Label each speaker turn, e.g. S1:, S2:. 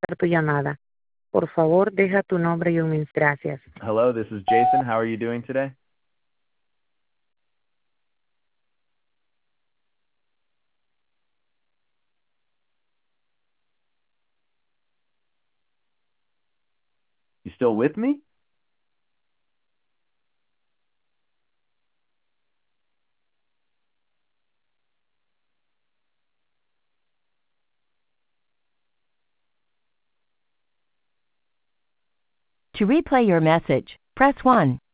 S1: tu llamada. Por favor, deja tu nombre y un mensaje. Gracias.
S2: Hello, this is Jason. How are you doing today? You still with me?
S3: To replay your message, press 1.